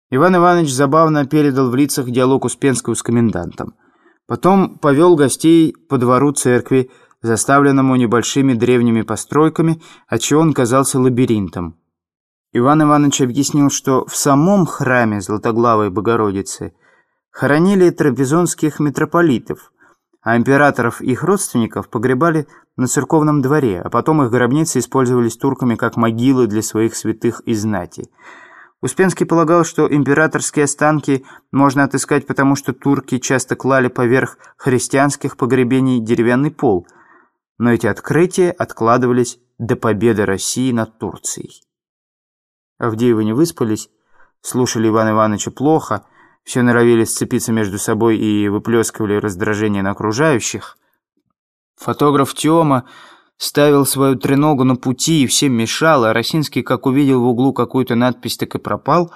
Иван Иванович забавно передал в лицах диалог Успенского с комендантом. Потом повел гостей по двору церкви, заставленному небольшими древними постройками, отчего он казался лабиринтом. Иван Иванович объяснил, что в самом храме Златоглавой Богородицы хоронили трапезунских митрополитов, а императоров и их родственников погребали на церковном дворе, а потом их гробницы использовались турками как могилы для своих святых и знати. Успенский полагал, что императорские останки можно отыскать, потому что турки часто клали поверх христианских погребений деревянный пол, но эти открытия откладывались до победы России над Турцией. Авдеевы не выспались, слушали Ивана Ивановича плохо, все норовили сцепиться между собой и выплескивали раздражение на окружающих. Фотограф Тёма ставил свою треногу на пути и всем мешал, а Росинский, как увидел в углу какую-то надпись, так и пропал.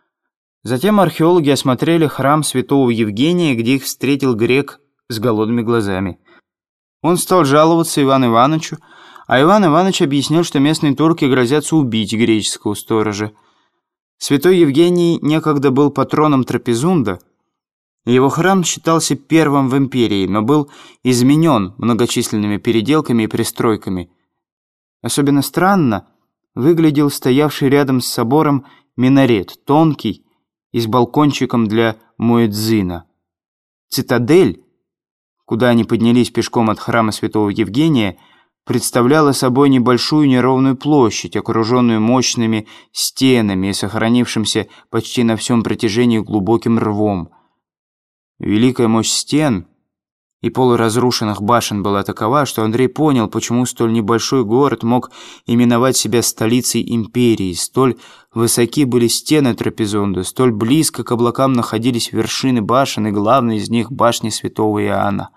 Затем археологи осмотрели храм святого Евгения, где их встретил грек с голодными глазами. Он стал жаловаться Ивану Ивановичу, а Иван Иванович объяснил, что местные турки грозятся убить греческого сторожа. Святой Евгений некогда был патроном Трапезунда. Его храм считался первым в империи, но был изменен многочисленными переделками и пристройками. Особенно странно выглядел стоявший рядом с собором минарет, тонкий и с балкончиком для муэдзина. Цитадель, куда они поднялись пешком от храма святого Евгения, представляла собой небольшую неровную площадь, окруженную мощными стенами и сохранившимся почти на всем протяжении глубоким рвом. Великая мощь стен и полуразрушенных башен была такова, что Андрей понял, почему столь небольшой город мог именовать себя столицей империи. Столь высоки были стены Трапезунда, столь близко к облакам находились вершины башен, и главной из них башни святого Иоанна.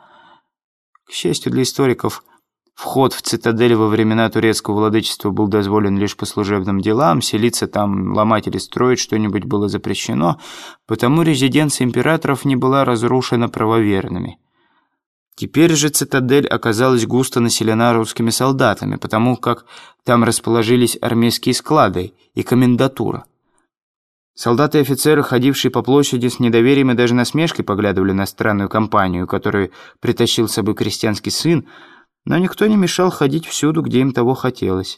К счастью для историков, вход в цитадель во времена турецкого владычества был дозволен лишь по служебным делам, селиться там, ломать или строить что-нибудь было запрещено, потому резиденция императоров не была разрушена правоверными. Теперь же цитадель оказалась густо населена русскими солдатами, потому как там расположились армейские склады и комендатура. Солдаты и офицеры, ходившие по площади с недоверием и даже насмешкой, поглядывали на странную компанию, которую притащил с собой крестьянский сын, но никто не мешал ходить всюду, где им того хотелось.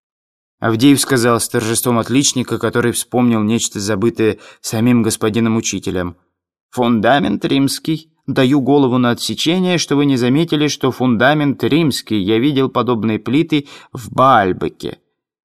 Авдеев сказал с торжеством отличника, который вспомнил нечто забытое самим господином учителем: «Фундамент римский. Даю голову на отсечение, что вы не заметили, что фундамент римский. Я видел подобные плиты в Баальбеке».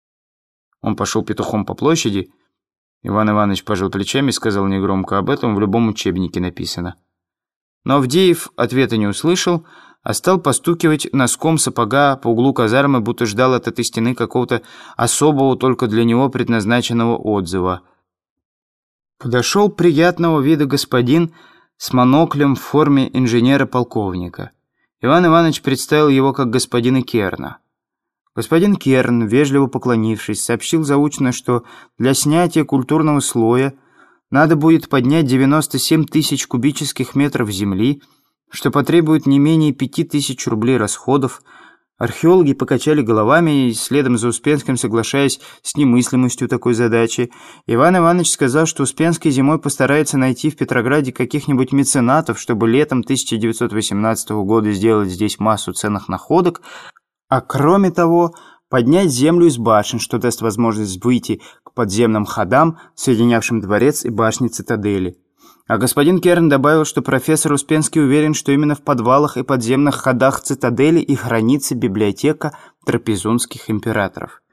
Он пошел петухом по площади. Иван Иванович пожал плечами и сказал негромко: «Об этом в любом учебнике написано». Но Авдеев ответа не услышал, а стал постукивать носком сапога по углу казармы, будто ждал от этой стены какого-то особого, только для него предназначенного отзыва. Подошел приятного вида господин с моноклем в форме инженера-полковника. Иван Иванович представил его как господина Керна. Господин Керн, вежливо поклонившись, сообщил заучно, что для снятия культурного слоя надо будет поднять 97 тысяч кубических метров земли, что потребует не менее 5000 рублей расходов. Археологи покачали головами и, следом за Успенским, соглашаясь с немыслимостью такой задачи, Иван Иванович сказал, что Успенский зимой постарается найти в Петрограде каких-нибудь меценатов, чтобы летом 1918 года сделать здесь массу ценных находок, а кроме того, поднять землю из башен, что даст возможность выйти к подземным ходам, соединявшим дворец и башни цитадели. А господин Керн добавил, что профессор Успенский уверен, что именно в подвалах и подземных ходах цитадели и хранится библиотека трапезунских императоров.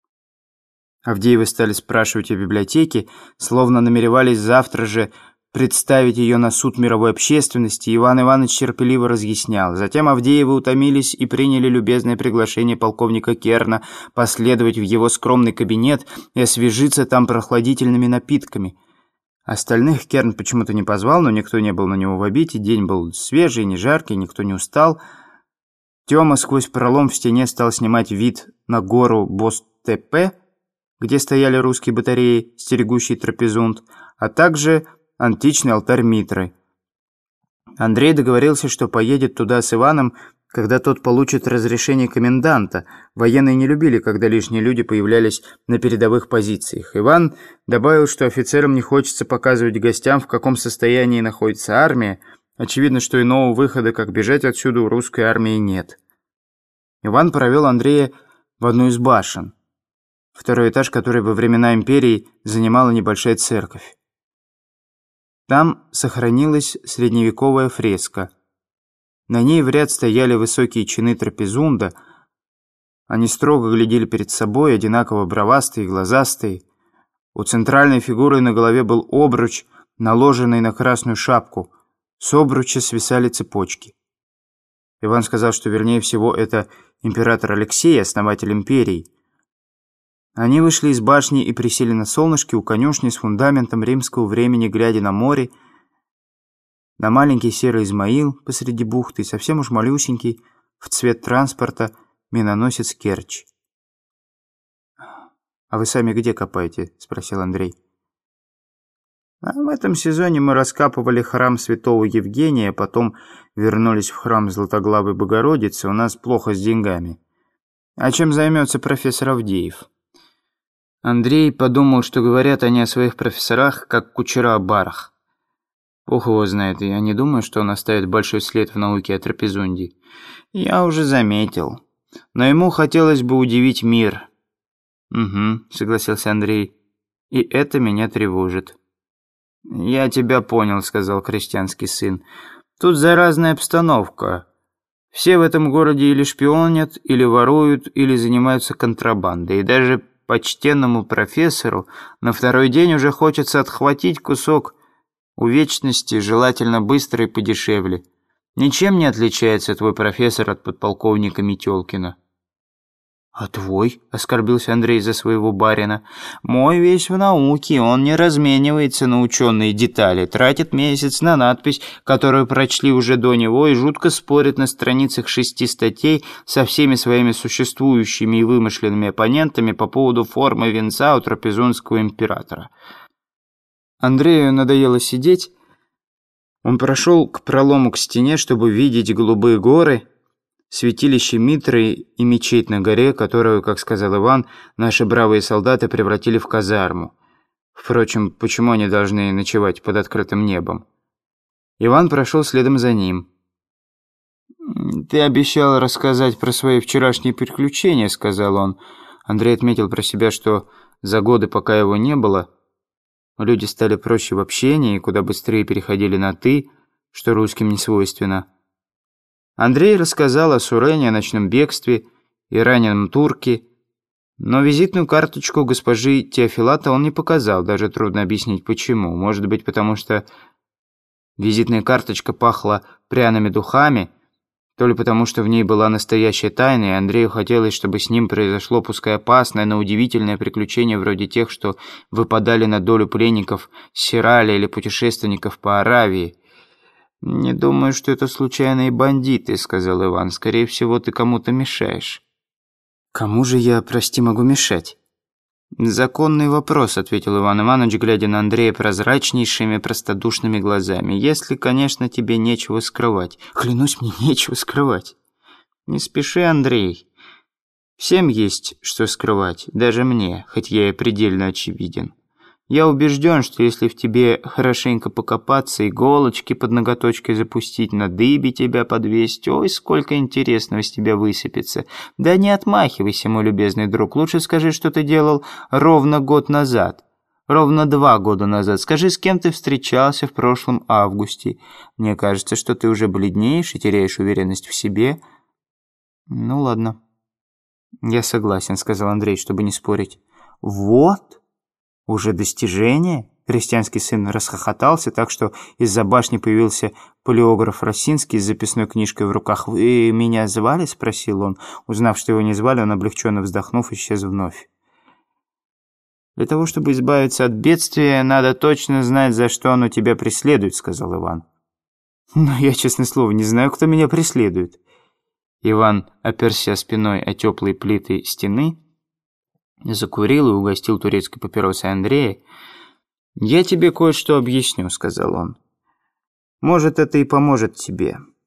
Авдеевы стали спрашивать о библиотеке, словно намеревались завтра же представить ее на суд мировой общественности. Иван Иванович терпеливо разъяснял. Затем Авдеевы утомились и приняли любезное приглашение полковника Керна последовать в его скромный кабинет и освежиться там прохладительными напитками. Остальных Керн почему-то не позвал, но никто не был на него в обиде. День был свежий, не жаркий, никто не устал. Тёма сквозь пролом в стене стал снимать вид на гору Бостепе, где стояли русские батареи, стерегущие Трапезунд, а также античный алтарь Митры. Андрей договорился, что поедет туда с Иваном, когда тот получит разрешение коменданта. Военные не любили, когда лишние люди появлялись на передовых позициях. Иван добавил, что офицерам не хочется показывать гостям, в каком состоянии находится армия. Очевидно, что иного выхода, как бежать отсюда, у русской армии нет. Иван провел Андрея в одну из башен, второй этаж которой во времена империи занимала небольшая церковь. Там сохранилась средневековая фреска. На ней в ряд стояли высокие чины трапезунда. Они строго глядели перед собой, одинаково бровастые и глазастые. У центральной фигуры на голове был обруч, наложенный на красную шапку. С обруча свисали цепочки. Иван сказал, что вернее всего это император Алексей, основатель империи. Они вышли из башни и присели на солнышке у конюшни с фундаментом римского времени, глядя на море, на маленький серый Измаил посреди бухты, совсем уж малюсенький, в цвет транспорта, миноносец Керчь. «А вы сами где копаете?» — спросил Андрей. В этом сезоне мы раскапывали храм святого Евгения, потом вернулись в храм Златоглавой Богородицы. У нас плохо с деньгами. А чем займется профессор Авдеев? Андрей подумал, что говорят они о своих профессорах, как кучера о барах. Бог его знает, я не думаю, что он оставит большой след в науке о трапезунде. Я уже заметил. Но ему хотелось бы удивить мир. Угу, согласился Андрей. И это меня тревожит. «Я тебя понял», — сказал крестьянский сын. «Тут заразная обстановка. Все в этом городе или шпионят, или воруют, или занимаются контрабандой. И даже почтенному профессору на второй день уже хочется отхватить кусок у вечности, желательно быстро и подешевле. Ничем не отличается твой профессор от подполковника Метелкина». «А твой?» — оскорбился Андрей за своего барина. «Мой весь в науке, он не разменивается на ученые детали, тратит месяц на надпись, которую прочли уже до него, и жутко спорит на страницах 6 статей со всеми своими существующими и вымышленными оппонентами по поводу формы венца у трапезунского императора». Андрею надоело сидеть. Он прошел к пролому к стене, чтобы видеть голубые горы, святилище Митры и мечеть на горе, которую, как сказал Иван, наши бравые солдаты превратили в казарму. Впрочем, почему они должны ночевать под открытым небом? Иван прошел следом за ним. «Ты обещал рассказать про свои вчерашние приключения», — сказал он. Андрей отметил про себя, что за годы, пока его не было, люди стали проще в общении и куда быстрее переходили на «ты», что русским не свойственно. Андрей рассказал о Сурене, о ночном бегстве и раненом турке, но визитную карточку госпожи Теофилата он не показал, даже трудно объяснить почему. Может быть, потому что визитная карточка пахла пряными духами, то ли потому, что в ней была настоящая тайна, и Андрею хотелось, чтобы с ним произошло, пускай опасное, но удивительное приключение вроде тех, что выпадали на долю пленников Сираля или путешественников по Аравии. «Не думаю, что это случайные бандиты», — сказал Иван. «Скорее всего, ты кому-то мешаешь». «Кому же я, прости, могу мешать?» «Законный вопрос», — ответил Иван Иванович, глядя на Андрея прозрачнейшими простодушными глазами. «Если, конечно, тебе нечего скрывать». «Клянусь, мне нечего скрывать». «Не спеши, Андрей. Всем есть что скрывать, даже мне, хоть я и предельно очевиден. Я убежден, что если в тебе хорошенько покопаться, иголочки под ноготочкой запустить, на дыбе тебя подвесить, ой, сколько интересного из тебя высыпется. Да не отмахивайся, мой любезный друг, лучше скажи, что ты делал ровно год назад, ровно 2 года назад. Скажи, с кем ты встречался в прошлом августе. Мне кажется, что ты уже бледнеешь и теряешь уверенность в себе». «Ну ладно, я согласен», — сказал Андрей, чтобы не спорить. «Вот». «Уже достижение?» Крестьянский сын расхохотался, так что из-за башни появился палеограф Росинский с записной книжкой в руках. «Вы меня звали?» — спросил он. Узнав, что его не звали, он, облегченно вздохнув, исчез вновь. «Для того, чтобы избавиться от бедствия, надо точно знать, за что оно тебя преследует», — сказал Иван. «Но я, честное слово, не знаю, кто меня преследует». Иван оперся спиной о теплые плиты стены, закурил и угостил турецкой папиросой Андрея. «Я тебе кое-что объясню», — сказал он. «Может, это и поможет тебе.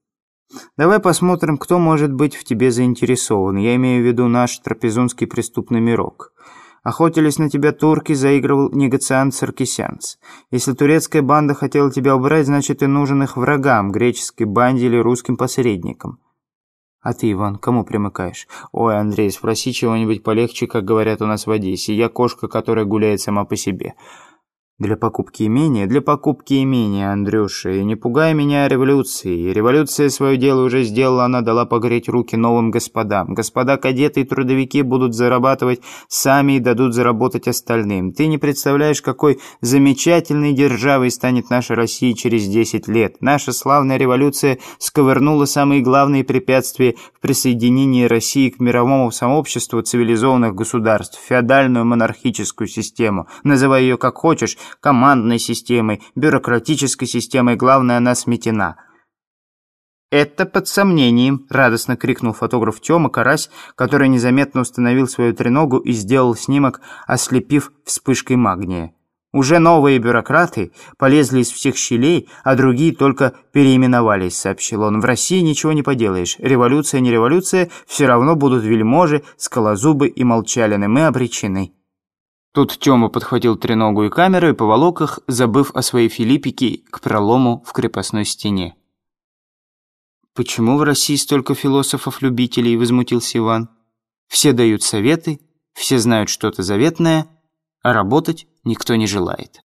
Давай посмотрим, кто может быть в тебе заинтересован. Я имею в виду наш трапезунский преступный мирок. Охотились на тебя турки, заигрывал негациант Саркисянц. Если турецкая банда хотела тебя убрать, значит, ты нужен их врагам, греческой банде или русским посредникам. А ты, Иван, кому примыкаешь? Ой, Андрей, спроси чего-нибудь полегче, как говорят у нас в Одессе. Я кошка, которая гуляет сама по себе. Для покупки имения, Андрюша, и не пугай меня революцией. Революция свое дело уже сделала, она дала погреть руки новым господам. Господа кадеты и трудовики будут зарабатывать сами и дадут заработать остальным. Ты не представляешь, какой замечательной державой станет наша Россия через 10 лет. Наша славная революция сковырнула самые главные препятствия в присоединении России к мировому сообществу цивилизованных государств, феодальную монархическую систему. Называй ее как хочешь, командной системой, бюрократической системой, главное, она сметена. «Это под сомнением», — радостно крикнул фотограф Тёма Карась, который незаметно установил свою треногу и сделал снимок, ослепив вспышкой магния. «Уже новые бюрократы полезли из всех щелей, а другие только переименовались», — сообщил он. «В России ничего не поделаешь. Революция, не революция, все равно будут вельможи, скалозубы и молчалины. Мы обречены». Тут Тёма подхватил треногу и камеру и поволок их, забыв о своей Филиппике, к пролому в крепостной стене. «Почему в России столько философов-любителей?» — возмутился Иван. «Все дают советы, все знают что-то заветное, а работать никто не желает».